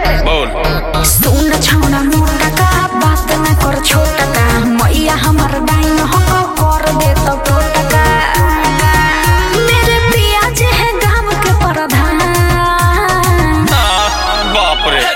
बोल सुन छौना मोटा का बात न कर छोटा का मैया हमर डाइन हो कर दे तो टोटा का मेरे पिया जी है गांव के प्रधान। बाप रे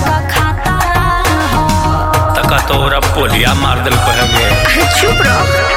तोरा पोलिया मार दिल कहे। चुप रहो।